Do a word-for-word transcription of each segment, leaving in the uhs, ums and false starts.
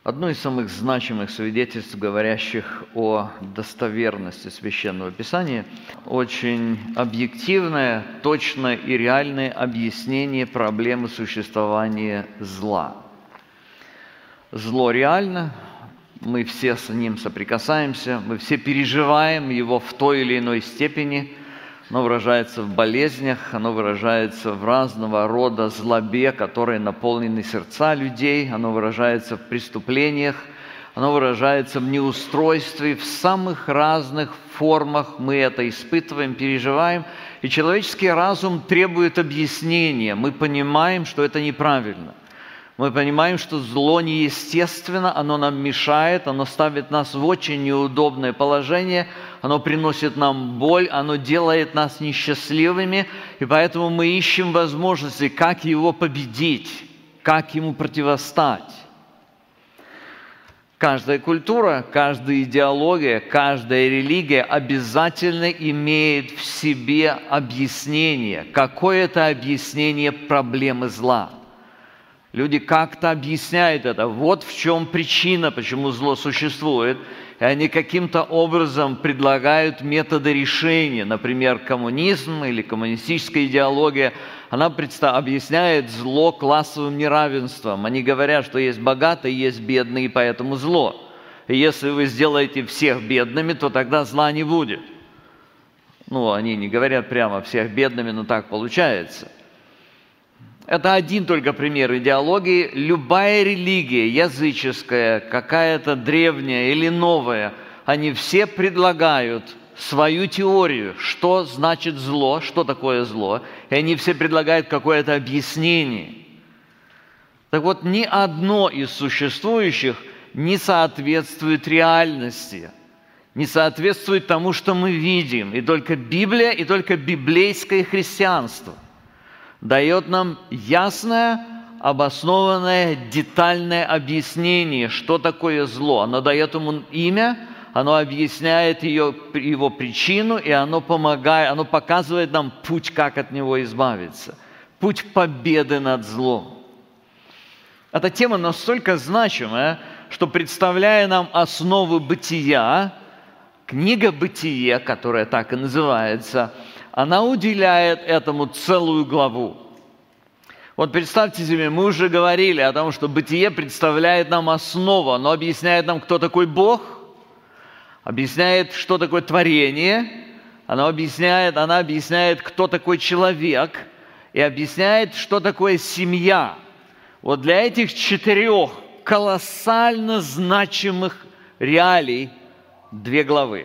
Одно из самых значимых свидетельств, говорящих о достоверности Священного Писания, очень объективное, точное и реальное объяснение проблемы существования зла. Зло реально, мы все с ним соприкасаемся, мы все переживаем его в той или иной степени. Оно выражается в болезнях, оно выражается в разного рода злобе, которые наполнены сердца людей, оно выражается в преступлениях, оно выражается в неустройстве, в самых разных формах мы это испытываем, переживаем. И человеческий разум требует объяснения. Мы понимаем, что это неправильно. Мы понимаем, что зло неестественно, оно нам мешает, оно ставит нас в очень неудобное положение, оно приносит нам боль, оно делает нас несчастливыми, и поэтому мы ищем возможности, как его победить, как ему противостать. Каждая культура, каждая идеология, каждая религия обязательно имеет в себе объяснение, какое-то объяснение проблемы зла. Люди как-то объясняют это. Вот в чем причина, почему зло существует. И они каким-то образом предлагают методы решения. Например, коммунизм или коммунистическая идеология, она представ... объясняет зло классовым неравенством. Они говорят, что есть богатые, есть бедные, и поэтому зло. И если вы сделаете всех бедными, то тогда зла не будет. Ну, они не говорят прямо всех бедными, но так получается. Это один только пример идеологии. Любая религия, языческая, какая-то древняя или новая, они все предлагают свою теорию, что значит зло, что такое зло, и они все предлагают какое-то объяснение. Так вот, ни одно из существующих не соответствует реальности, не соответствует тому, что мы видим. И только Библия, и только библейское христианство дает нам ясное, обоснованное, детальное объяснение, что такое зло. Оно дает ему имя, оно объясняет ее, его причину, и оно помогает, оно показывает нам путь, как от него избавиться. Путь победы над злом. Эта тема настолько значимая, что, представляя нам основу бытия, книга «Бытие», которая так и называется, она уделяет этому целую главу. Вот представьте себе, мы уже говорили о том, что Бытие представляет нам основу, оно объясняет нам, кто такой Бог, объясняет, что такое творение, оно объясняет, она объясняет, кто такой человек, и объясняет, что такое семья. Вот для этих четырех колоссально значимых реалий две главы.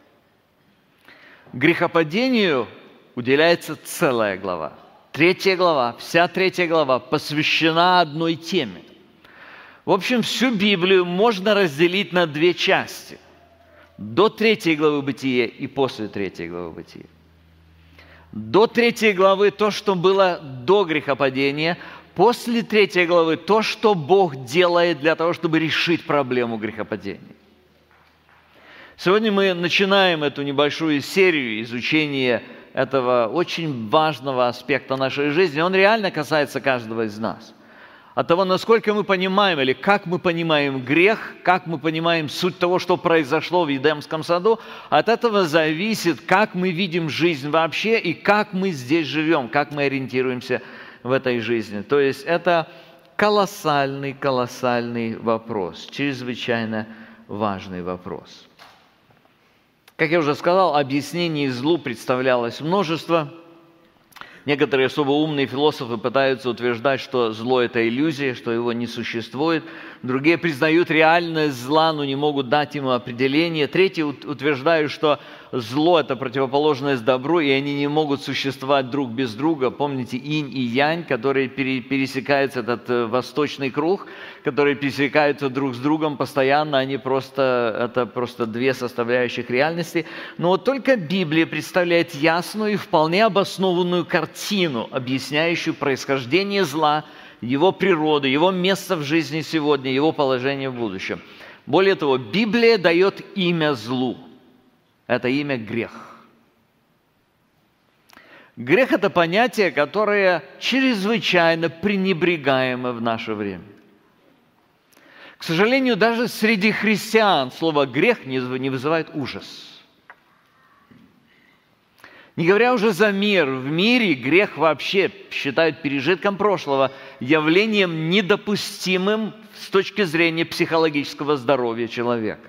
Грехопадению уделяется целая глава. Третья глава, вся третья глава посвящена одной теме. В общем, всю Библию можно разделить на две части. До третьей главы Бытия и после третьей главы Бытия. До третьей главы то, что было до грехопадения, после третьей главы то, что Бог делает для того, чтобы решить проблему грехопадения. Сегодня мы начинаем эту небольшую серию изучения этого очень важного аспекта нашей жизни. Он реально касается каждого из нас. От того, насколько мы понимаем или как мы понимаем грех, как мы понимаем суть того, что произошло в Едемском саду, от этого зависит, как мы видим жизнь вообще и как мы здесь живем, как мы ориентируемся в этой жизни. То есть это колоссальный, колоссальный вопрос, чрезвычайно важный вопрос. Как я уже сказал, объяснений злу представлялось множество. Некоторые особо умные философы пытаются утверждать, что зло – это иллюзия, что его не существует. Другие признают реальность зла, но не могут дать ему определение. Третьи утверждают, что зло – это противоположность добру, и они не могут существовать друг без друга. Помните инь и янь, которые пересекаются, этот восточный круг, которые пересекаются друг с другом постоянно, они просто, это просто две составляющих реальности. Но вот только Библия представляет ясную и вполне обоснованную картину, объясняющую происхождение зла, его природу, его место в жизни сегодня, его положение в будущем. Более того, Библия дает имя злу. Это имя грех. Грех – это понятие, которое чрезвычайно пренебрегаемо в наше время. К сожалению, даже среди христиан слово «грех» не вызывает ужас. Не говоря уже за мир, в мире грех вообще считают пережитком прошлого, явлением недопустимым с точки зрения психологического здоровья человека.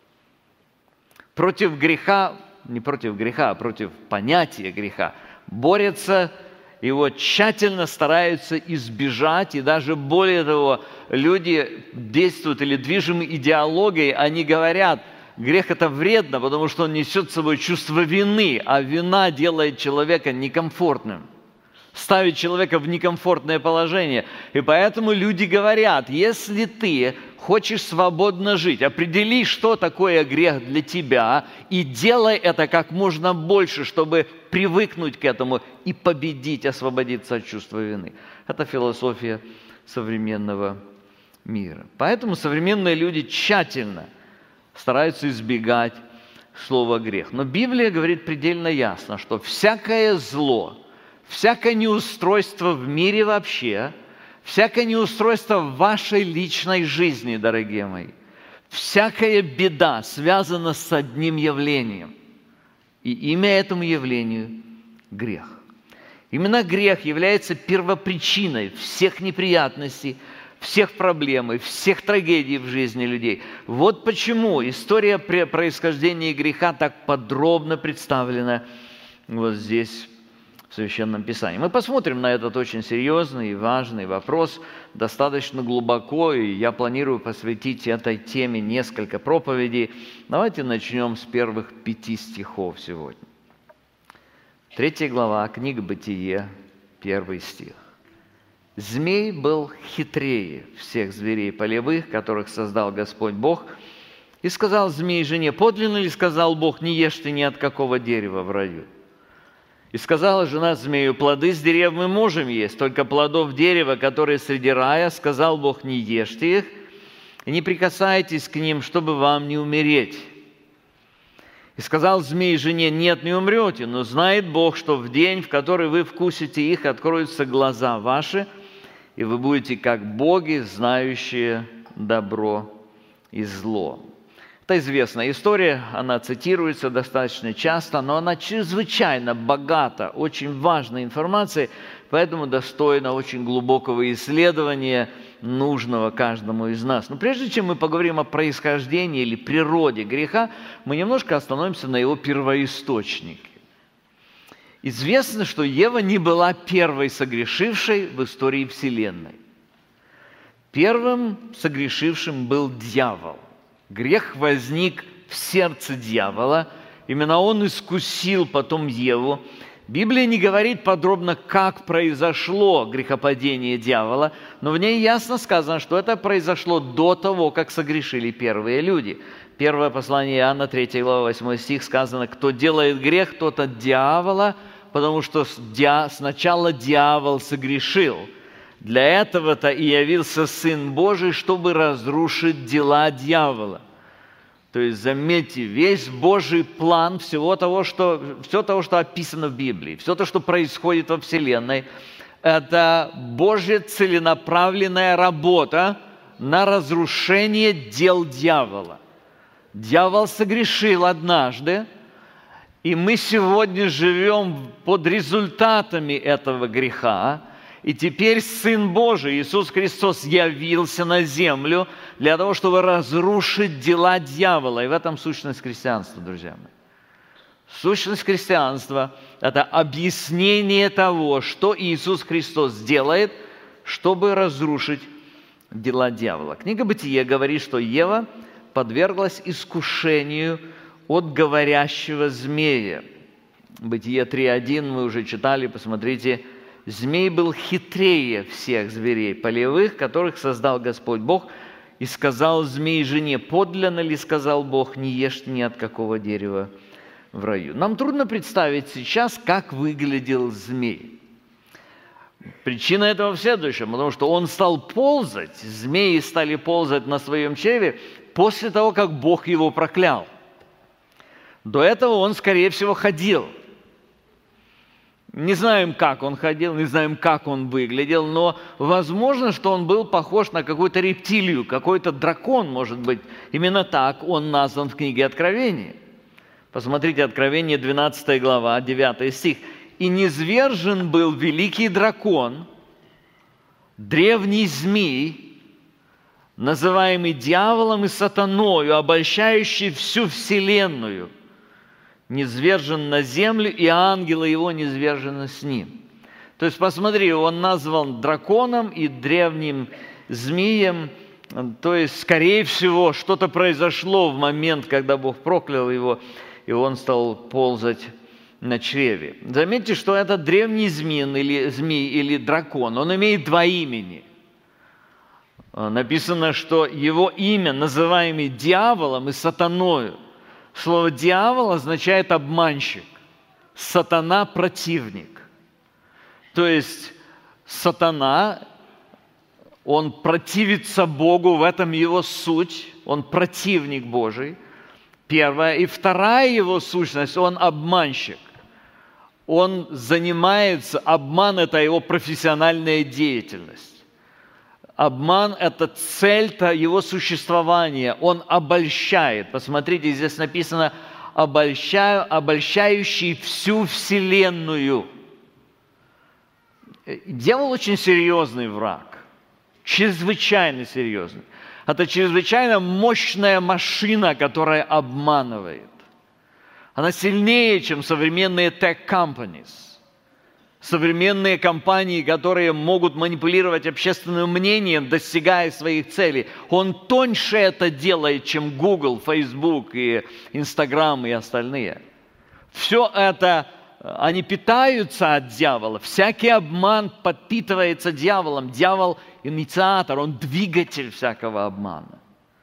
Против греха, не против греха, а против понятия греха борются, его тщательно стараются избежать, и даже более того, люди действуют или движимы идеологией, они говорят, грех – это вредно, потому что он несет с собой чувство вины, а вина делает человека некомфортным, ставит человека в некомфортное положение. И поэтому люди говорят, если ты хочешь свободно жить, определи, что такое грех для тебя, и делай это как можно больше, чтобы привыкнуть к этому и победить, освободиться от чувства вины. Это философия современного мира. Поэтому современные люди тщательно стараются избегать слова «грех». Но Библия говорит предельно ясно, что всякое зло, всякое неустройство в мире вообще, всякое неустройство в вашей личной жизни, дорогие мои, всякая беда связана с одним явлением. И имя этому явлению – грех. Именно грех является первопричиной всех неприятностей, всех проблем и всех трагедий в жизни людей. Вот почему история происхождения греха так подробно представлена вот здесь, в Священном Писании. Мы посмотрим на этот очень серьезный и важный вопрос достаточно глубоко, и я планирую посвятить этой теме несколько проповедей. Давайте начнем с первых пяти стихов сегодня. Третья глава, книга Бытие, первый стих. «Змей был хитрее всех зверей полевых, которых создал Господь Бог, и сказал змей жене, подлинно ли сказал Бог, не ешьте ни от какого дерева в раю? И сказала жена змею, плоды с дерев мы можем есть, только плодов дерева, которые среди рая, сказал Бог, не ешьте их, и не прикасайтесь к ним, чтобы вам не умереть. И сказал змей жене, нет, не умрете, но знает Бог, что в день, в который вы вкусите их, откроются глаза ваши, и вы будете как боги, знающие добро и зло». Это известная история, она цитируется достаточно часто, но она чрезвычайно богата, очень важной информацией, поэтому достойна очень глубокого исследования, нужного каждому из нас. Но прежде чем мы поговорим о происхождении или природе греха, мы немножко остановимся на его первоисточнике. Известно, что Ева не была первой согрешившей в истории Вселенной. Первым согрешившим был дьявол. Грех возник в сердце дьявола, именно он искусил потом Еву. Библия не говорит подробно, как произошло грехопадение дьявола, но в ней ясно сказано, что это произошло до того, как согрешили первые люди. Первое послание Иоанна, третья глава, восьмой стих сказано, кто делает грех, тот от дьявола, потому что сначала дьявол согрешил. Для этого-то и явился Сын Божий, чтобы разрушить дела дьявола. То есть, заметьте, весь Божий план всего того, что, все того, что описано в Библии, все то, что происходит во Вселенной, это Божья целенаправленная работа на разрушение дел дьявола. Дьявол согрешил однажды, и мы сегодня живем под результатами этого греха. И теперь Сын Божий, Иисус Христос, явился на землю для того, чтобы разрушить дела дьявола. И в этом сущность христианства, друзья мои. Сущность христианства – это объяснение того, что Иисус Христос делает, чтобы разрушить дела дьявола. Книга Бытие говорит, что Ева подверглась искушению от говорящего змея. Бытие три один мы уже читали, посмотрите. «Змей был хитрее всех зверей полевых, которых создал Господь Бог, и сказал змей жене, подлинно ли сказал Бог, не ешьте ни от какого дерева в раю». Нам трудно представить сейчас, как выглядел змей. Причина этого в следующем, потому что он стал ползать, змеи стали ползать на своем чреве после того, как Бог его проклял. До этого он, скорее всего, ходил. Не знаем, как он ходил, не знаем, как он выглядел, но возможно, что он был похож на какую-то рептилию, какой-то дракон, может быть. Именно так он назван в книге Откровения. Посмотрите, Откровение, двенадцатая глава, девятый стих. «И низвержен был великий дракон, древний змей, называемый дьяволом и сатаною, обольщающий всю вселенную, низвержен на землю, и ангелы его низвержены с ним». То есть, посмотри, он назван драконом и древним змеем. То есть, скорее всего, что-то произошло в момент, когда Бог проклял его, и он стал ползать на чреве. Заметьте, что это древний змей или, змей или дракон. Он имеет два имени. Написано, что его имя, называемый дьяволом и сатаною. Слово «дьявол» означает «обманщик», «сатана» – «противник». То есть сатана, он противится Богу, в этом его суть, он противник Божий. Первая. И вторая его сущность, он обманщик. Он занимается, обман – это его профессиональная деятельность. Обман – это цель-то его существования. Он обольщает. Посмотрите, здесь написано «обольщаю, обольщающий всю вселенную». Дьявол очень серьезный враг, чрезвычайно серьезный. Это чрезвычайно мощная машина, которая обманывает. Она сильнее, чем современные tech companies. Современные компании, которые могут манипулировать общественным мнением, достигая своих целей. Он тоньше это делает, чем Google, Facebook и Instagram и остальные. Все это, они питаются от дьявола. Всякий обман подпитывается дьяволом. Дьявол – инициатор, он двигатель всякого обмана.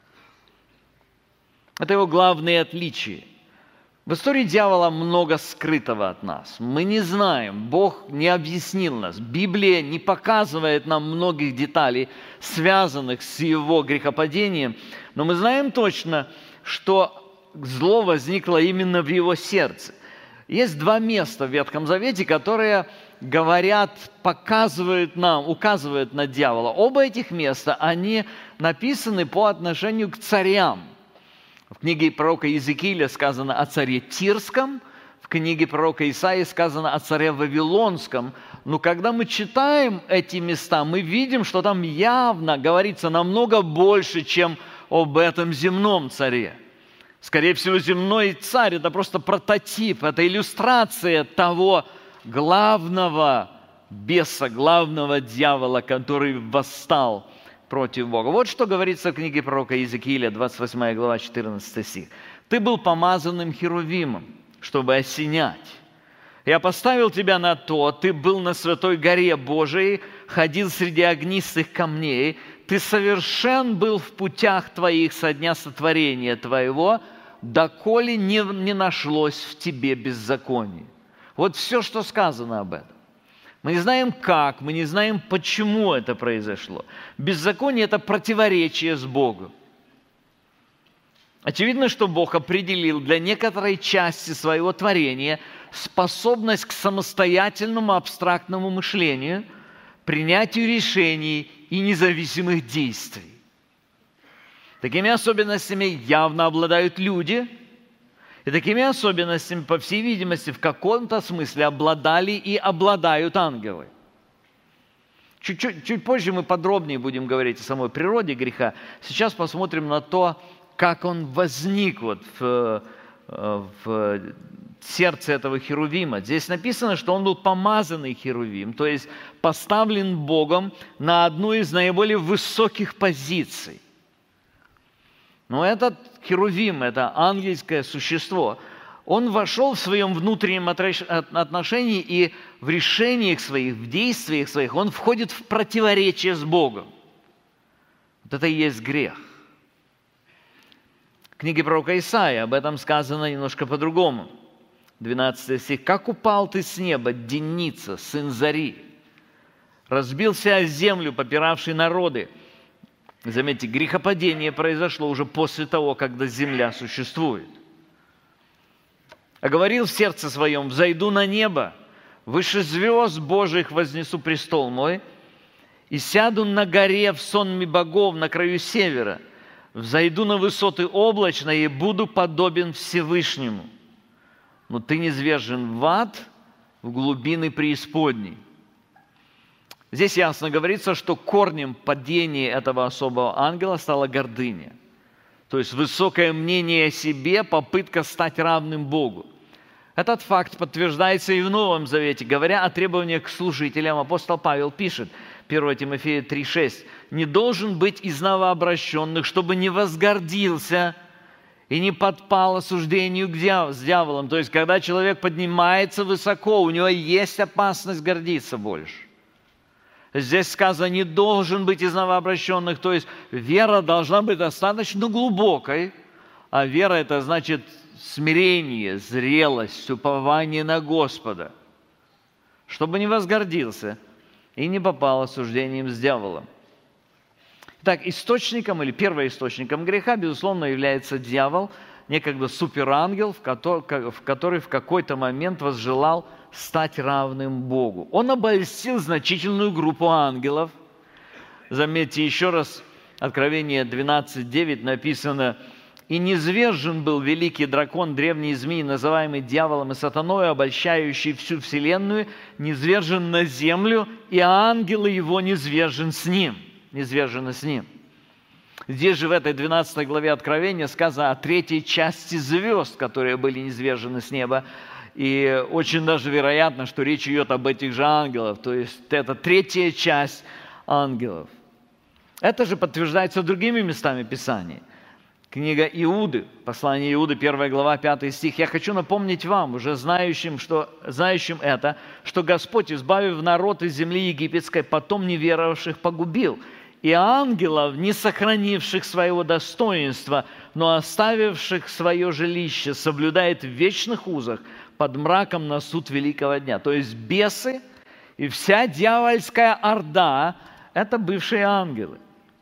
Это его главные отличия. В истории дьявола много скрытого от нас. Мы не знаем, Бог не объяснил нас. Библия не показывает нам многих деталей, связанных с его грехопадением. Но мы знаем точно, что зло возникло именно в его сердце. Есть два места в Ветхом Завете, которые говорят, показывают нам, указывают на дьявола. Оба этих места, они написаны по отношению к царям. В книге пророка Иезекииля сказано о царе Тирском, в книге пророка Исаии сказано о царе Вавилонском. Но когда мы читаем эти места, мы видим, что там явно говорится намного больше, чем об этом земном царе. Скорее всего, земной царь – это просто прототип, это иллюстрация того главного беса, главного дьявола, который восстал против Бога. Вот что говорится в книге пророка Иезекииля, двадцать восьмая глава, четырнадцатый стих. «Ты был помазанным херувимом, чтобы осенять. Я поставил тебя на то, ты был на святой горе Божией, ходил среди огнистых камней, ты совершен был в путях твоих со дня сотворения твоего, доколе не, не нашлось в тебе беззакония». Вот все, что сказано об этом. Мы не знаем как, мы не знаем, почему это произошло. Беззаконие – это противоречие с Богом. Очевидно, что Бог определил для некоторой части своего творения способность к самостоятельному абстрактному мышлению, принятию решений и независимых действий. Такими особенностями явно обладают люди, и такими особенностями, по всей видимости, в каком-то смысле обладали и обладают ангелы. Чуть-чуть, чуть позже мы подробнее будем говорить о самой природе греха. Сейчас посмотрим на то, как он возник вот в, в сердце этого херувима. Здесь написано, что он был помазанный херувим, то есть поставлен Богом на одну из наиболее высоких позиций. Но этот херувим, это ангельское существо, он вошел в своем внутреннем отношении и в решениях своих, в действиях своих, он входит в противоречие с Богом. Вот это и есть грех. В книге пророка Исаии об этом сказано немножко по-другому. двенадцатый стих. «Как упал ты с неба, Деница, сын Зари, разбился о землю, попиравший народы». Заметьте, грехопадение произошло уже после того, когда земля существует. «А говорил в сердце своем, взойду на небо, выше звезд Божьих вознесу престол мой, и сяду на горе в сонме богов на краю севера, взойду на высоты облачные и буду подобен Всевышнему. Но ты низвержен в ад, в глубины преисподней». Здесь ясно говорится, что корнем падения этого особого ангела стала гордыня. То есть высокое мнение о себе, попытка стать равным Богу. Этот факт подтверждается и в Новом Завете. Говоря о требованиях к служителям, апостол Павел пишет, первое Тимофея три шесть, «Не должен быть из новообращенных, чтобы не возгордился и не подпал осуждению к дьяв- с дьяволом». То есть, когда человек поднимается высоко, у него есть опасность гордиться больше. Здесь сказано, не должен быть из новообращенных, то есть вера должна быть достаточно глубокой, а вера – это значит смирение, зрелость, упование на Господа, чтобы не возгордился и не попал осуждением с дьяволом. Итак, источником или первоисточником греха, безусловно, является дьявол, некогда суперангел, в который, в который в какой-то момент возжелал стать равным Богу. Он обольстил значительную группу ангелов. Заметьте еще раз, Откровение двенадцать девять написано, «И низвержен был великий дракон, древний змей, называемый дьяволом и сатаной, обольщающий всю вселенную, низвержен на землю, и ангелы его низвержен с ним». Низвержены с ним. Здесь же в этой двенадцатой главе Откровения сказано о третьей части звезд, которые были низвержены с неба. И очень даже вероятно, что речь идет об этих же ангелах. То есть это третья часть ангелов. Это же подтверждается другими местами Писания. Книга Иуды, послание Иуды, первая глава, пятый стих. «Я хочу напомнить вам, уже знающим, что, знающим это, что Господь, избавив народ из земли египетской, потом неверовавших погубил, и ангелов, не сохранивших своего достоинства, но оставивших свое жилище, соблюдает в вечных узах под мраком на суд великого дня». То есть бесы и вся дьявольская орда – это бывшие ангелы.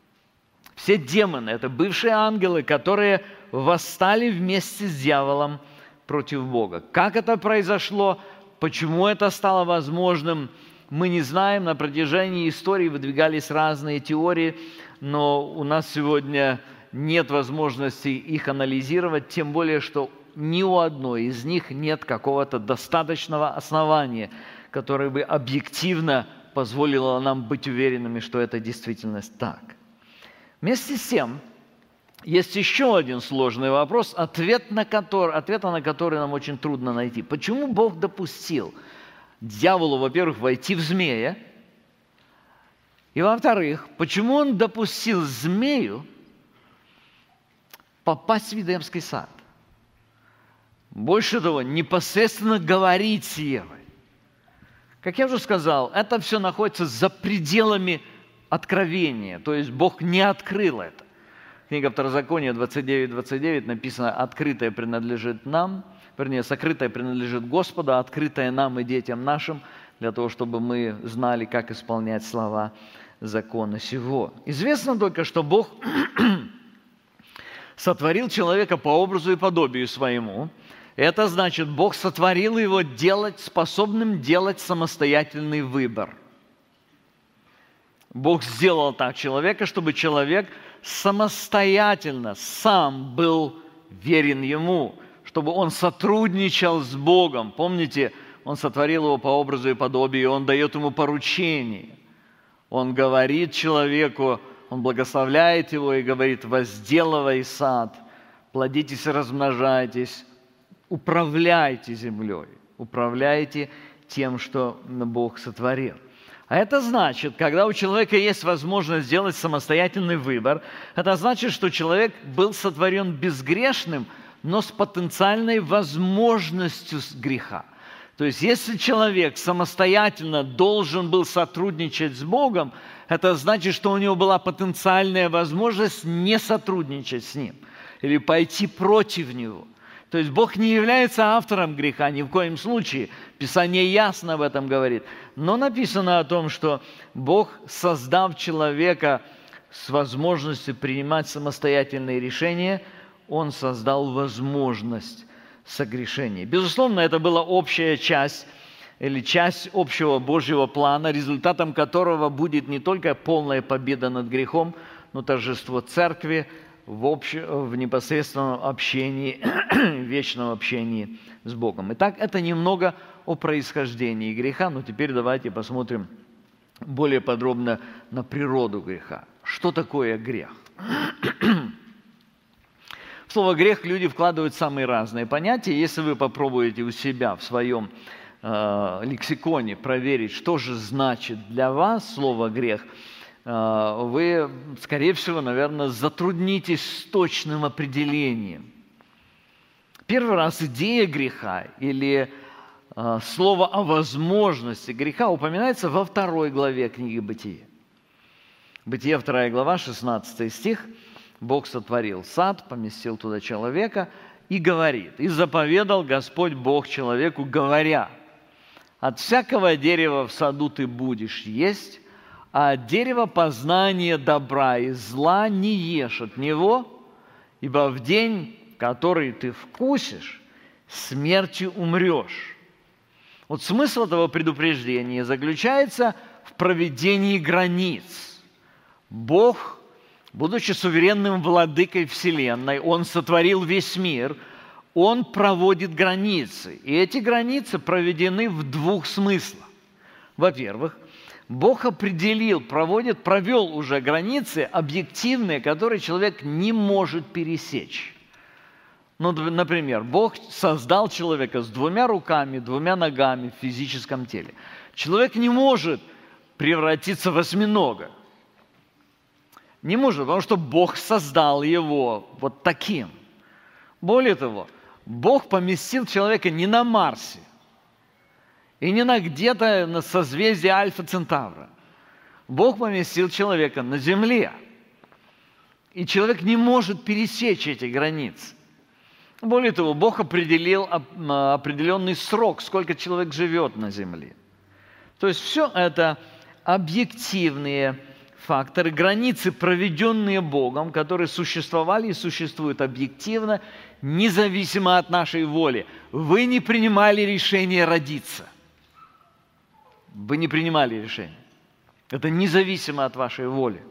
Все демоны – это бывшие ангелы, которые восстали вместе с дьяволом против Бога. Как это произошло, почему это стало возможным, мы не знаем. На протяжении истории выдвигались разные теории, но у нас сегодня нет возможности их анализировать, тем более, что ни у одной из них нет какого-то достаточного основания, которое бы объективно позволило нам быть уверенными, что это действительность так. Вместе с тем, есть еще один сложный вопрос, ответ на который, ответа на который нам очень трудно найти. Почему Бог допустил дьяволу, во-первых, войти в змея, и, во-вторых, почему Он допустил змею попасть в Эдемский сад? Больше того, непосредственно говорить с Евой. Как я уже сказал, это все находится за пределами откровения, то есть Бог не открыл это. Книга Второзакония двадцать девять двадцать девять написано: «Открытое принадлежит нам», вернее, «Сокрытое принадлежит Господу, а открытое нам и детям нашим, для того, чтобы мы знали, как исполнять слова закона сего». Известно только, что Бог сотворил человека по образу и подобию своему. Это значит, Бог сотворил его делать, способным делать самостоятельный выбор. Бог сделал так человека, чтобы человек самостоятельно сам был верен Ему, чтобы он сотрудничал с Богом. Помните, Он сотворил его по образу и подобию, и Он дает ему поручение. Он говорит человеку, Он благословляет его и говорит: «Возделывай сад, плодитесь и размножайтесь, управляйте землей, управляйте тем, что Бог сотворил». А это значит, когда у человека есть возможность сделать самостоятельный выбор, это значит, что человек был сотворен безгрешным, но с потенциальной возможностью греха. То есть, если человек самостоятельно должен был сотрудничать с Богом, это значит, что у него была потенциальная возможность не сотрудничать с Ним или пойти против Него. То есть Бог не является автором греха ни в коем случае. Писание ясно об этом говорит. Но написано о том, что Бог, создав человека с возможностью принимать самостоятельные решения, Он создал возможность согрешения. Безусловно, это была общая часть или часть общего Божьего плана, результатом которого будет не только полная победа над грехом, но торжество Церкви в, общ... в непосредственном общении, вечном общении с Богом. Итак, это немного о происхождении греха, но теперь давайте посмотрим более подробно на природу греха. Что такое грех? В слово «грех» люди вкладывают самые разные понятия. Если вы попробуете у себя в своем э, лексиконе проверить, что же значит для вас слово «грех», э, вы, скорее всего, наверное, затруднитесь с точным определением. Первый раз идея греха или э, слово о возможности греха упоминается во второй главе книги «Бытие». Бытие, вторая глава, шестнадцатый стих. Бог сотворил сад, поместил туда человека и говорит: «И заповедал Господь Бог человеку, говоря: от всякого дерева в саду ты будешь есть, а от дерева познания добра и зла не ешь от него, ибо в день, который ты вкусишь, смертью умрешь». Вот смысл этого предупреждения заключается в проведении границ. Бог, будучи суверенным владыкой Вселенной, Он сотворил весь мир, Он проводит границы. И эти границы проведены в двух смыслах. Во-первых, Бог определил, проводит, провел уже границы объективные, которые человек не может пересечь. Ну, например, Бог создал человека с двумя руками, двумя ногами в физическом теле. Человек не может превратиться в осьминога. Не может, потому что Бог создал его вот таким. Более того, Бог поместил человека не на Марсе и не на где-то на созвездии Альфа Центавра. Бог поместил человека на Земле. И человек не может пересечь эти границы. Более того, Бог определил определенный срок, сколько человек живет на Земле. То есть все это объективные факторы, границы, проведенные Богом, которые существовали и существуют объективно, независимо от нашей воли. Вы не принимали решение родиться. Вы не принимали решение. Это независимо от вашей воли.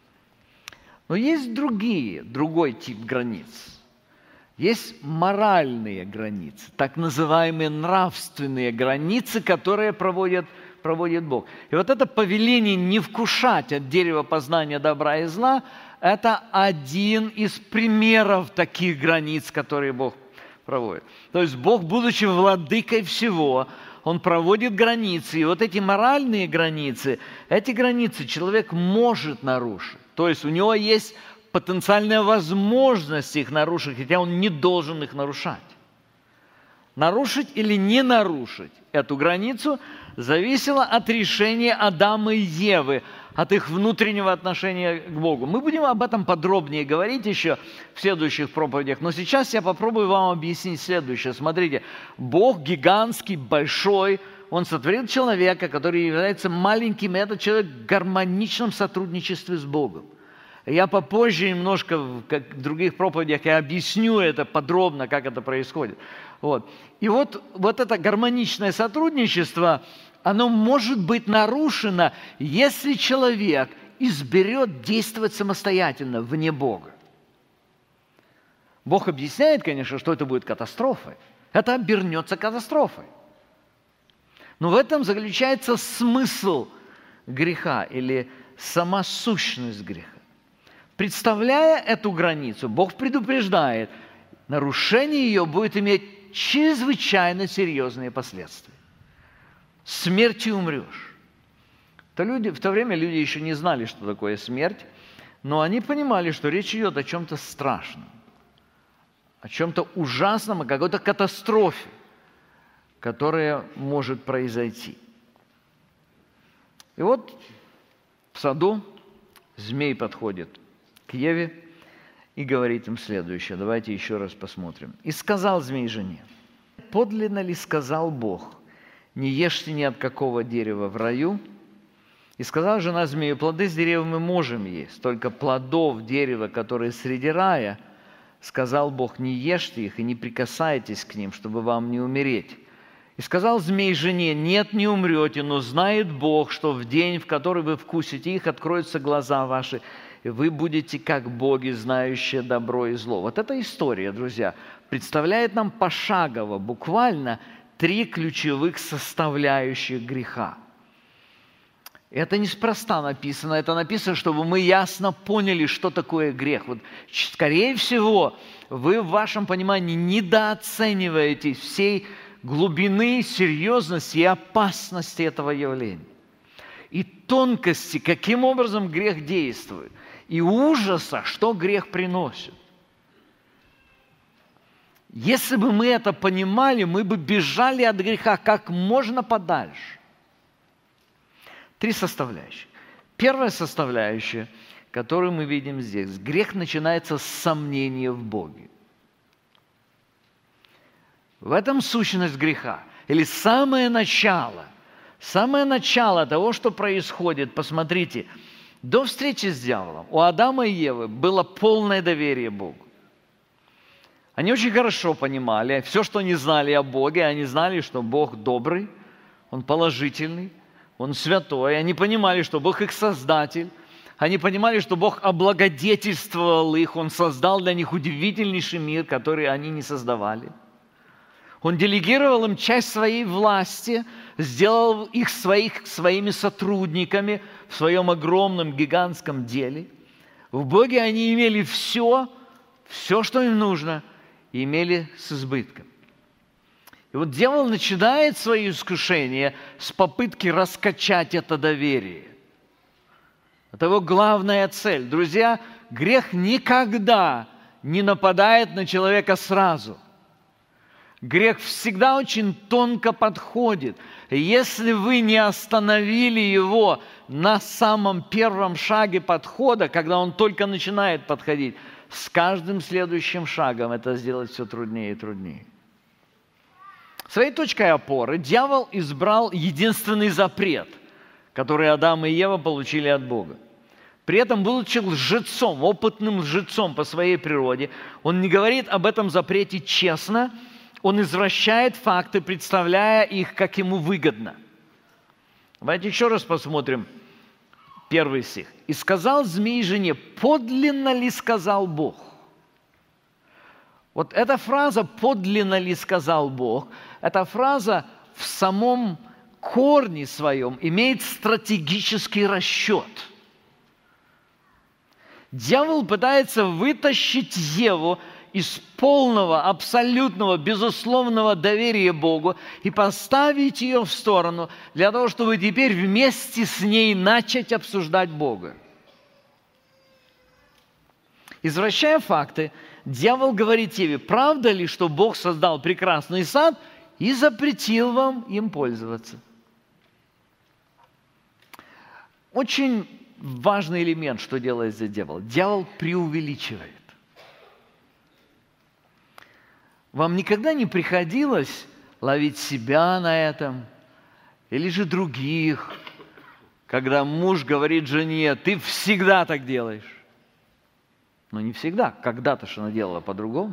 Но есть другие, другой тип границ. Есть моральные границы, так называемые нравственные границы, которые проводят проводит Бог. И вот это повеление не вкушать от дерева познания добра и зла, это один из примеров таких границ, которые Бог проводит. То есть Бог, будучи владыкой всего, Он проводит границы. И вот эти моральные границы, эти границы человек может нарушить. То есть у него есть потенциальная возможность их нарушить, хотя он не должен их нарушать. Нарушить или не нарушить эту границу зависело от решения Адама и Евы, от их внутреннего отношения к Богу. Мы будем об этом подробнее говорить еще в следующих проповедях, но сейчас я попробую вам объяснить следующее. Смотрите, Бог гигантский, большой, Он сотворил человека, который является маленьким, и этот человек в гармоничном сотрудничестве с Богом. Я попозже немножко, как в других проповедях, я объясню это подробно, как это происходит. Вот. И вот, вот это гармоничное сотрудничество, оно может быть нарушено, если человек изберет действовать самостоятельно, вне Бога. Бог объясняет, конечно, что это будет катастрофой. Это обернется катастрофой. Но в этом заключается смысл греха или сама сущность греха. Представляя эту границу, Бог предупреждает, нарушение ее будет иметь чрезвычайно серьезные последствия. Смертью умрешь. То люди, в то время люди еще не знали, что такое смерть, но они понимали, что речь идет о чем-то страшном, о чем-то ужасном, о какой-то катастрофе, которая может произойти. И вот в саду змей подходит к Еве и говорит им следующее. Давайте еще раз посмотрим. «И сказал змей жене: подлинно ли сказал Бог, не ешьте ни от какого дерева в раю? И сказала жена змею: плоды с деревьев мы можем есть, только плодов дерева, которые среди рая, сказал Бог, не ешьте их и не прикасайтесь к ним, чтобы вам не умереть. И сказал змей жене: нет, не умрете, но знает Бог, что в день, в который вы вкусите их, откроются глаза ваши, и вы будете как боги, знающие добро и зло. Вот эта история, друзья, представляет нам пошагово, буквально три ключевых составляющих греха. Это неспроста написано, это написано, чтобы мы ясно поняли, что такое грех. Вот, скорее всего, вы в вашем понимании недооцениваете всей глубины, серьезности и опасности этого явления. И тонкости, каким образом грех действует. И ужаса, что грех приносит. Если бы мы это понимали, мы бы бежали от греха как можно подальше. Три составляющие. Первая составляющая, которую мы видим здесь. Грех начинается с сомнения в Боге. В этом сущность греха. Или самое начало. Самое начало того, что происходит. Посмотрите, до встречи с дьяволом у Адама и Евы было полное доверие Богу. Они очень хорошо понимали все, что они знали о Боге. Они знали, что Бог добрый, Он положительный, Он святой. Они понимали, что Бог их создатель. Они понимали, что Бог облагодетельствовал их. Он создал для них удивительнейший мир, который они не создавали. Он делегировал им часть своей власти, сделал их своих, своими сотрудниками в своем огромном, гигантском деле. В Боге они имели все, все, что им нужно, и имели с избытком. И вот дьявол начинает свои искушения с попытки раскачать это доверие. Это его главная цель. Друзья, грех никогда не нападает на человека сразу. Грех всегда очень тонко подходит. Если вы не остановили его на самом первом шаге подхода, когда он только начинает подходить, с каждым следующим шагом это сделать все труднее и труднее. Своей точкой опоры дьявол избрал единственный запрет, который Адам и Ева получили от Бога. При этом, будучи лжецом, опытным лжецом по своей природе, он не говорит об этом запрете честно, он извращает факты, представляя их, как ему выгодно. Давайте еще раз посмотрим первый стих. «И сказал змей жене: подлинно ли сказал Бог?» Вот эта фраза «подлинно ли сказал Бог», эта фраза в самом корне своем имеет стратегический расчет. Дьявол пытается вытащить Еву из полного, абсолютного, безусловного доверия Богу и поставить ее в сторону для того, чтобы теперь вместе с ней начать обсуждать Бога. Извращая факты, дьявол говорит Еве: правда ли, что Бог создал прекрасный сад и запретил вам им пользоваться? Очень важный элемент, что делает здесь дьявол. Дьявол преувеличивает. Вам никогда не приходилось ловить себя на этом или же других, когда муж говорит жене: ты всегда так делаешь? Но не всегда, когда-то же она делала по-другому.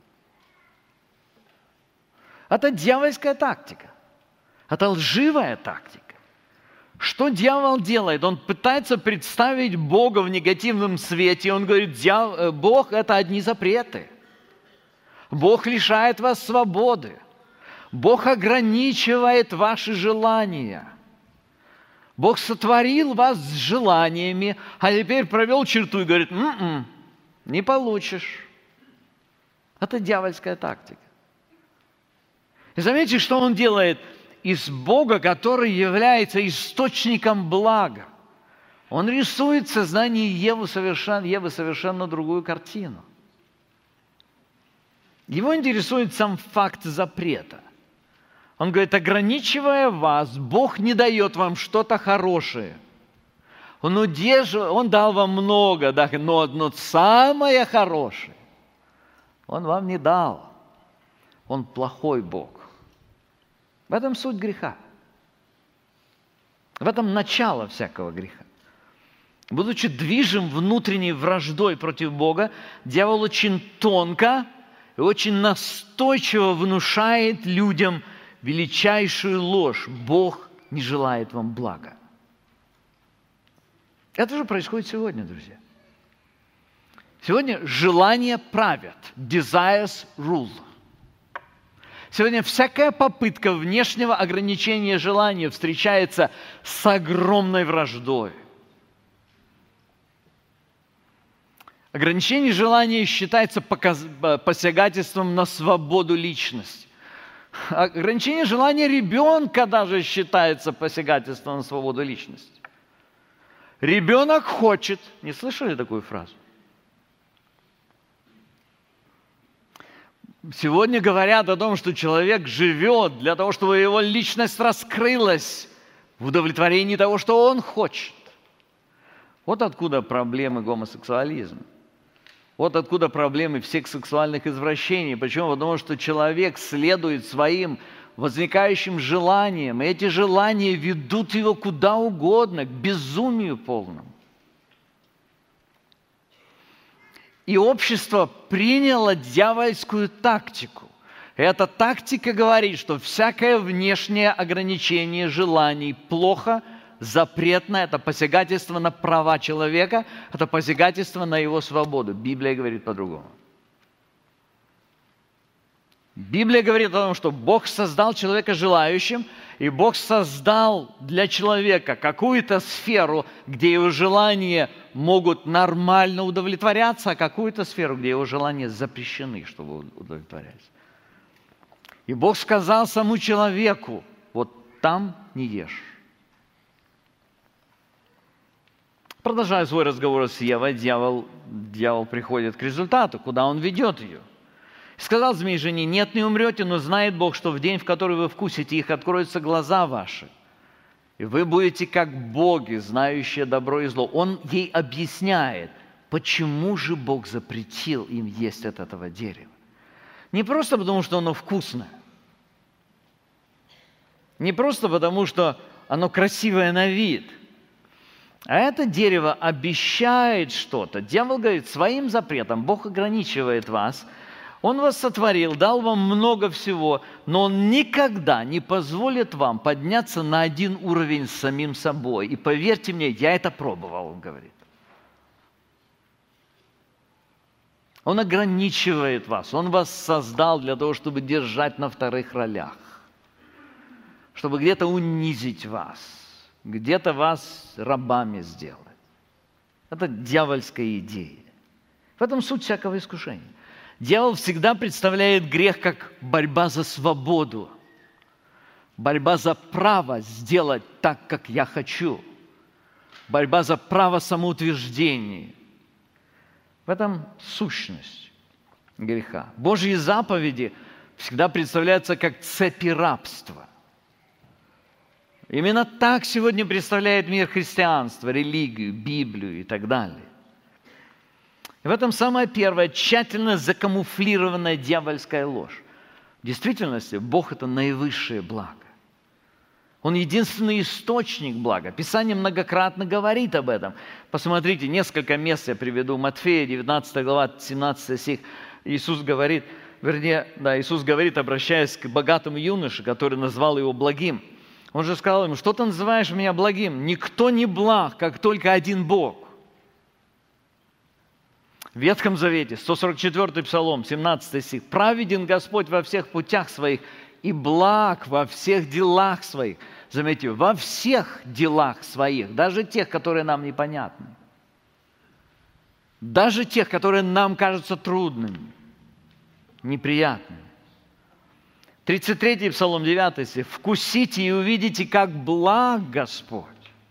Это дьявольская тактика, это лживая тактика. Что дьявол делает? Он пытается представить Бога в негативном свете. Он говорит: Бог – это одни запреты. Бог лишает вас свободы. Бог ограничивает ваши желания. Бог сотворил вас с желаниями, а теперь провел черту и говорит: м-м, не получишь. Это дьявольская тактика. И заметьте, что он делает из Бога, который является источником блага. Он рисует в сознании Евы совершенно, Евы совершенно другую картину. Его интересует сам факт запрета. Он говорит: ограничивая вас, Бог не дает вам что-то хорошее. Он удерживает, Он дал вам много, да, но, но самое хорошее Он вам не дал. Он плохой Бог. В этом суть греха. В этом начало всякого греха. Будучи движим внутренней враждой против Бога, дьявол очень тонко и очень настойчиво внушает людям величайшую ложь. Бог не желает вам блага. Это же происходит сегодня, друзья. Сегодня желания правят. Desires rule. Сегодня всякая попытка внешнего ограничения желания встречается с огромной враждой. Ограничение желания считается посягательством на свободу личности. Ограничение желания ребенка даже считается посягательством на свободу личности. Ребенок хочет. Не слышали такую фразу? Сегодня говорят о том, что человек живет для того, чтобы его личность раскрылась в удовлетворении того, что он хочет. Вот откуда проблемы гомосексуализма. Вот откуда проблемы всех сексуальных извращений. Почему? Потому что человек следует своим возникающим желаниям, и эти желания ведут его куда угодно, к безумию полному. И общество приняло дьявольскую тактику. Эта тактика говорит, что всякое внешнее ограничение желаний плохо, запретно, это посягательство на права человека, это посягательство на его свободу. Библия говорит по-другому. Библия говорит о том, что Бог создал человека желающим, и Бог создал для человека какую-то сферу, где его желания могут нормально удовлетворяться, а какую-то сферу, где его желания запрещены, чтобы удовлетворялись. И Бог сказал самому человеку: вот там не ешь. Продолжая свой разговор с Евой, дьявол, дьявол приходит к результату, куда он ведет ее. Сказал змей жене: нет, не умрете, но знает Бог, что в день, в который вы вкусите их, откроются глаза ваши, и вы будете как боги, знающие добро и зло. Он ей объясняет, почему же Бог запретил им есть от этого дерева. Не просто потому, что оно вкусное, не просто потому, что оно красивое на вид, а это дерево обещает что-то. Дьявол говорит: своим запретом Бог ограничивает вас. Он вас сотворил, дал вам много всего, но Он никогда не позволит вам подняться на один уровень с самим собой. И поверьте мне, я это пробовал, он говорит. Он ограничивает вас, Он вас создал для того, чтобы держать на вторых ролях, чтобы где-то унизить вас, где-то вас рабами сделать. Это дьявольская идея. В этом суть всякого искушения. Дьявол всегда представляет грех как борьба за свободу, борьба за право сделать так, как я хочу, борьба за право самоутверждения. В этом сущность греха. Божьи заповеди всегда представляются как цепи рабства. Именно так сегодня представляет мир христианство, религию, Библию и так далее. И в этом самая первая тщательно закамуфлированная дьявольская ложь. В действительности Бог – это наивысшее благо. Он единственный источник блага. Писание многократно говорит об этом. Посмотрите, несколько мест я приведу. Матфея, девятнадцатая глава, семнадцатый стих. Иисус говорит, вернее, да, Иисус говорит, обращаясь к богатому юноше, который назвал его благим. Он же сказал ему: что ты называешь меня благим? Никто не благ, как только один Бог. В Ветхом Завете, сто сорок четвёртый Псалом, семнадцатый стих. «Праведен Господь во всех путях своих, и благ во всех делах своих». Заметьте, во всех делах своих, даже тех, которые нам непонятны, даже тех, которые нам кажутся трудными, неприятными. тридцать третий Псалом, девятый стих. «Вкусите и увидите, как благ Господь.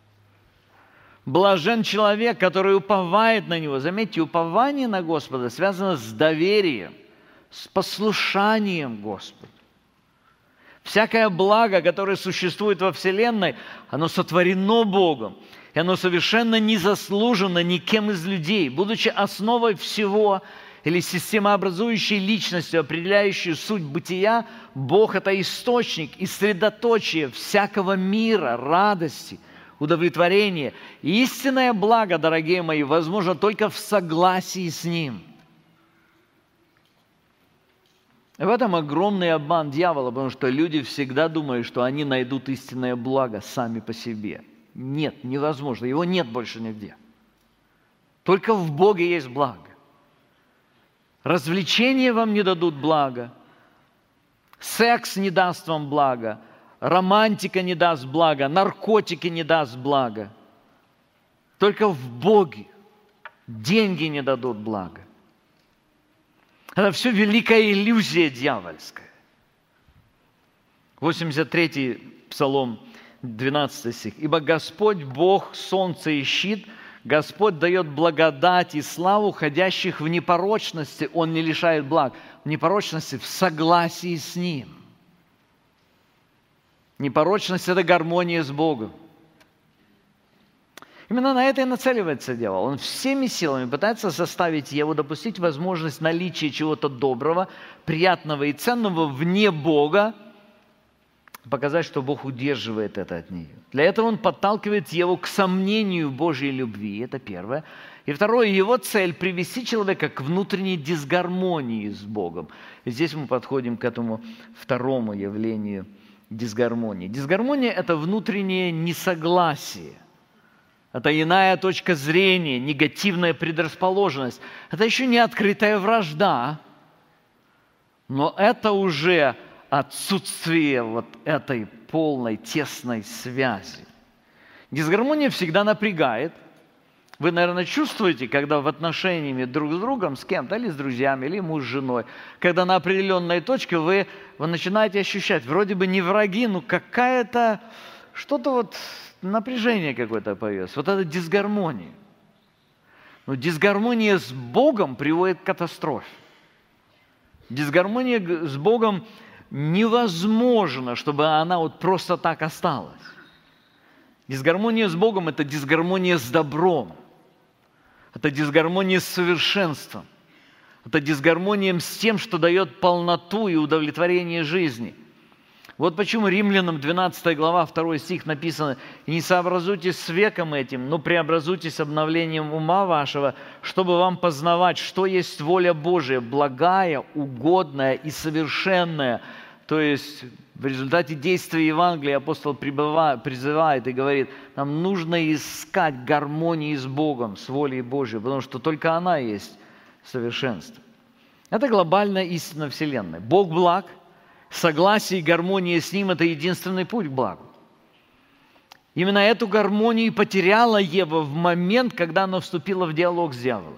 Блажен человек, который уповает на Него». Заметьте, упование на Господа связано с доверием, с послушанием Господу. Всякое благо, которое существует во Вселенной, оно сотворено Богом, и оно совершенно не заслужено никем из людей. Будучи основой всего или системообразующей личностью, определяющей суть бытия, Бог – это источник и средоточие всякого мира, радости, удовлетворение. И истинное благо, дорогие мои, возможно только в согласии с Ним. И в этом огромный обман дьявола, потому что люди всегда думают, что они найдут истинное благо сами по себе. Нет, невозможно. Его нет больше нигде. Только в Боге есть благо. Развлечения вам не дадут блага. Секс не даст вам блага. Романтика не даст блага. Наркотики не даст блага. Только в Боге деньги не дадут блага. Это все великая иллюзия дьявольская. восемьдесят третий Псалом, двенадцатый стих. «Ибо Господь Бог, солнце и щит, Господь дает благодать и славу ходящих в непорочности, Он не лишает благ». В непорочности, в согласии с Ним. Непорочность – это гармония с Богом. Именно на это и нацеливается дьявол. Он всеми силами пытается заставить Еву допустить возможность наличия чего-то доброго, приятного и ценного вне Бога, показать, что Бог удерживает это от нее. Для этого он подталкивает Еву к сомнению Божьей любви, это первое. И второе, его цель – привести человека к внутренней дисгармонии с Богом. И здесь мы подходим к этому второму явлению дисгармонии. Дисгармония – это внутреннее несогласие. Это иная точка зрения, негативная предрасположенность. Это еще не открытая вражда, но это уже отсутствие вот этой полной, тесной связи. Дисгармония всегда напрягает. Вы, наверное, чувствуете, когда в отношениями друг с другом, с кем-то, или с друзьями, или муж с женой, когда на определенной точке вы, вы начинаете ощущать, вроде бы не враги, но какая-то, что-то вот, напряжение какое-то появилось. Вот это дисгармония. Но дисгармония с Богом приводит к катастрофе. Дисгармония с Богом невозможно, чтобы она вот просто так осталась. Дисгармония с Богом – это дисгармония с добром. Это дисгармония с совершенством. Это дисгармония с тем, что дает полноту и удовлетворение жизни. Вот почему Римлянам двенадцатая глава, второй стих написано: «И не сообразуйтесь с веком этим, но преобразуйтесь обновлением ума вашего, чтобы вам познавать, что есть воля Божия, благая, угодная и совершенная». То есть в результате действия Евангелия апостол призывает и говорит, нам нужно искать гармонии с Богом, с волей Божией, потому что только она есть совершенство. Это глобальная истина Вселенной. Бог благ. Согласие и гармония с Ним – это единственный путь к благу. Именно эту гармонию потеряла Ева в момент, когда она вступила в диалог с дьяволом.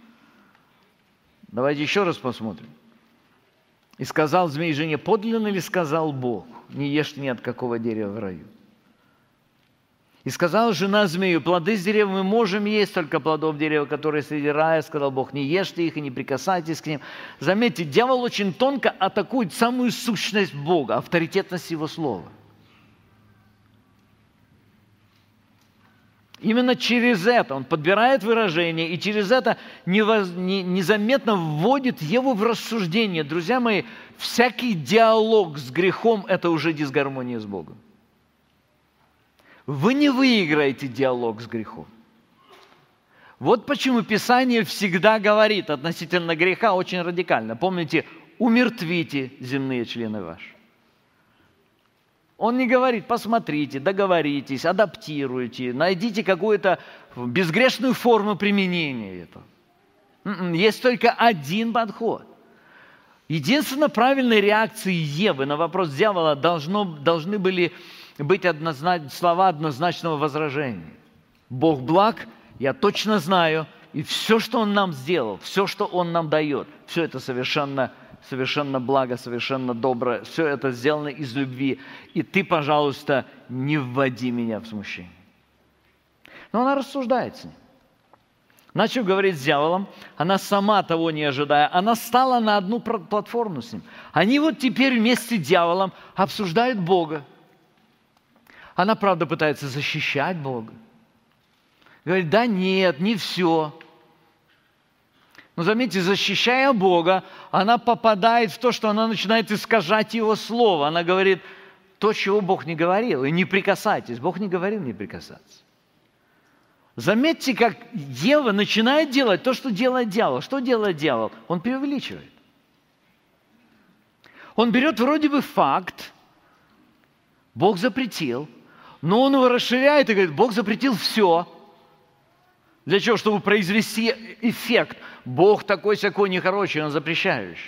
Давайте еще раз посмотрим. «И сказал змей жене, подлинно ли сказал Бог, не ешьте ни от какого дерева в раю? И сказала жена змею, плоды с деревьев мы можем есть, только плодов дерева, которые среди рая, сказал Бог, не ешьте их и не прикасайтесь к ним». Заметьте, дьявол очень тонко атакует самую сущность Бога, авторитетность Его Слова. Именно через это он подбирает выражение и через это незаметно вводит Еву в рассуждение. Друзья мои, всякий диалог с грехом – это уже дисгармония с Богом. Вы не выиграете диалог с грехом. Вот почему Писание всегда говорит относительно греха очень радикально. Помните, умертвите земные члены ваши. Он не говорит, посмотрите, договоритесь, адаптируйте, найдите какую-то безгрешную форму применения этого. Есть только один подход. Единственно правильной реакцией Евы на вопрос дьявола должно, должны были быть однознач... слова однозначного возражения. Бог благ, я точно знаю, и все, что Он нам сделал, все, что Он нам дает, все это совершенно, совершенно благо, совершенно доброе, все это сделано из любви. И ты, пожалуйста, не вводи меня в смущение. Но она рассуждает с ним. Начав говорить с дьяволом, она сама того не ожидая, она стала на одну платформу с ним. Они вот теперь вместе с дьяволом обсуждают Бога. Она, правда, пытается защищать Бога. Говорит, да нет, не все. Но заметьте, защищая Бога, она попадает в то, что она начинает искажать Его Слово. Она говорит то, чего Бог не говорил, и не прикасайтесь. Бог не говорил не прикасаться. Заметьте, как Ева начинает делать то, что делает дьявол. Что делает дьявол? Он преувеличивает. Он берет вроде бы факт, Бог запретил, но он его расширяет и говорит, Бог запретил все. Для чего? Чтобы произвести эффект. Бог такой-сякой нехороший, он запрещающий.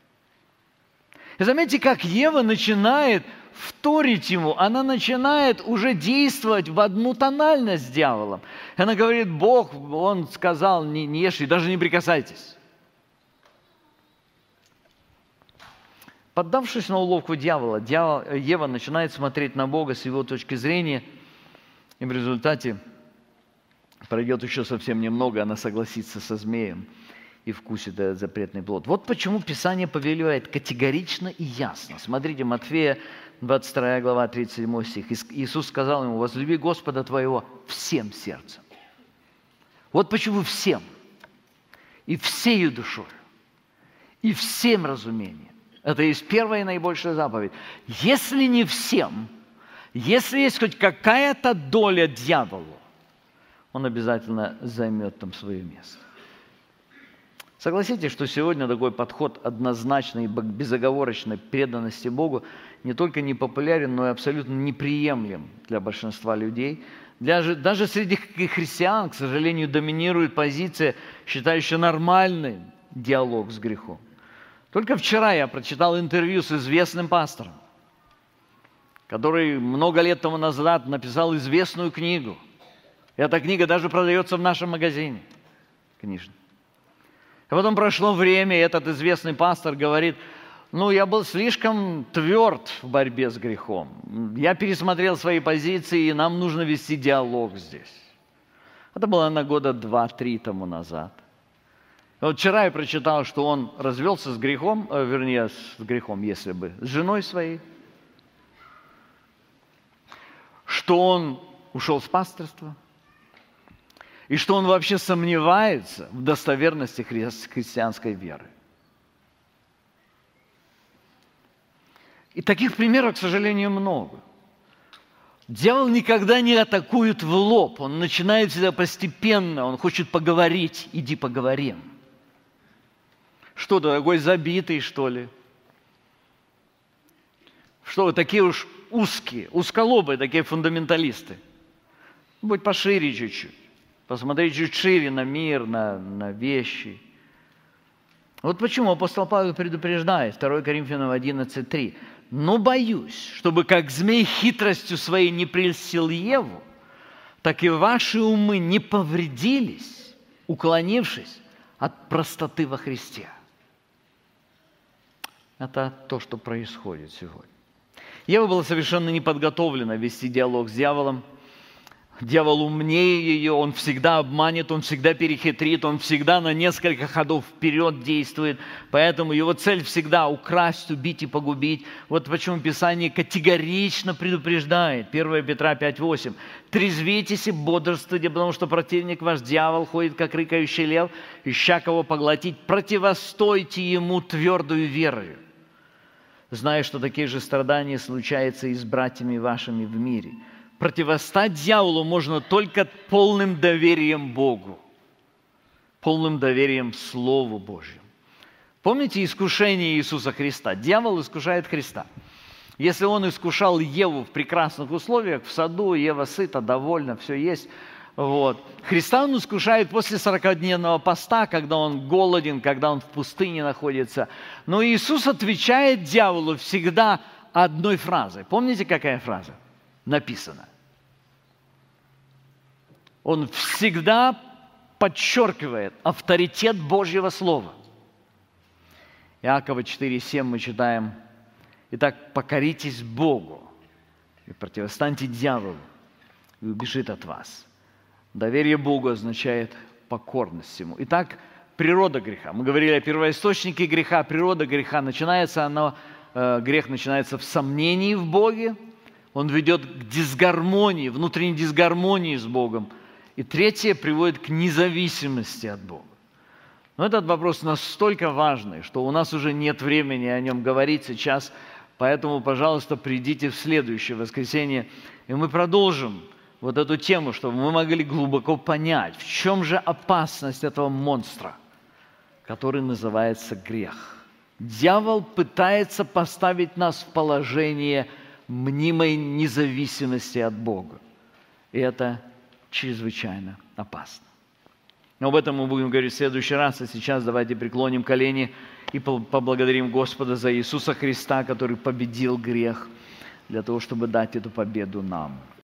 И заметьте, как Ева начинает вторить ему, она начинает уже действовать в одну тональность с дьяволом. Она говорит, Бог, он сказал, не, не ешьте, даже не прикасайтесь. Поддавшись на уловку дьявола, дьявол, Ева начинает смотреть на Бога с его точки зрения, и в результате пройдет еще совсем немного, она согласится со змеем и вкусит этот запретный плод. Вот почему Писание повелевает категорично и ясно. Смотрите, Матфея, двадцать вторая глава, тридцать седьмой стих. Иисус сказал ему, возлюби Господа твоего всем сердцем. Вот почему всем. И всею душой. И всем разумением. Это есть первая и наибольшая заповедь. Если не всем, если есть хоть какая-то доля дьяволу, он обязательно займет там свое место. Согласитесь, что сегодня такой подход однозначной и безоговорочной преданности Богу не только не популярен, но и абсолютно неприемлем для большинства людей. Даже, даже среди христиан, к сожалению, доминирует позиция, считающая нормальным диалог с грехом. Только вчера я прочитал интервью с известным пастором, который много лет тому назад написал известную книгу. Эта книга даже продается в нашем магазине книжном. А потом прошло время, и этот известный пастор говорит, ну, я был слишком тверд в борьбе с грехом. Я пересмотрел свои позиции, и нам нужно вести диалог здесь. Это было на года два-три тому назад. Вот вчера я прочитал, что он развелся с грехом, э, вернее, с грехом, если бы, с женой своей, что он ушел с пасторства, и что он вообще сомневается в достоверности хри- христианской веры. И таких примеров, к сожалению, много. Дьявол никогда не атакует в лоб, он начинает всегда постепенно, он хочет поговорить, иди поговорим. Что ты такой забитый, что ли? Что вы такие уж узкие, узколобые такие фундаменталисты? Будь пошире чуть-чуть. Посмотри чуть шире на мир, на, на вещи. Вот почему апостол Павел предупреждает, второе Коринфянам одиннадцать три. «Но боюсь, чтобы как змей хитростью своей не прельстил Еву, так и ваши умы не повредились, уклонившись от простоты во Христе». Это то, что происходит сегодня. Ева была совершенно не подготовлена вести диалог с дьяволом. Дьявол умнее ее, он всегда обманет, он всегда перехитрит, он всегда на несколько ходов вперед действует. Поэтому его цель всегда украсть, убить и погубить. Вот почему Писание категорично предупреждает. первое Петра пять восемь. «Трезвитесь и бодрствуйте, потому что противник ваш дьявол ходит, как рыкающий лев, ища кого поглотить. Противостойте ему твердую верою, зная, что такие же страдания случаются и с братьями вашими в мире». Противостать дьяволу можно только полным доверием Богу, полным доверием Слову Божьему. Помните искушение Иисуса Христа? Дьявол искушает Христа. Если он искушал Еву в прекрасных условиях, в саду, Ева сыта, довольна, все есть. Вот. Христа он искушает после сорокадневного поста, когда он голоден, когда он в пустыне находится. Но Иисус отвечает дьяволу всегда одной фразой. Помните, какая фраза написана? Он всегда подчеркивает авторитет Божьего Слова. Иакова четыре семь мы читаем: «Итак, покоритесь Богу и противостаньте дьяволу, и убежит от вас». Доверие Богу означает покорность Ему. Итак, природа греха. Мы говорили о первоисточнике греха. Природа греха начинается, оно, э, грех начинается в сомнении в Боге. Он ведет к дисгармонии, внутренней дисгармонии с Богом. И третье, приводит к независимости от Бога. Но этот вопрос настолько важный, что у нас уже нет времени о нем говорить сейчас, поэтому, пожалуйста, придите в следующее воскресенье, и мы продолжим вот эту тему, чтобы мы могли глубоко понять, в чем же опасность этого монстра, который называется грех. Дьявол пытается поставить нас в положение мнимой независимости от Бога. И это чрезвычайно опасно. Но об этом мы будем говорить в следующий раз. А сейчас давайте преклоним колени и поблагодарим Господа за Иисуса Христа, который победил грех, для того, чтобы дать эту победу нам.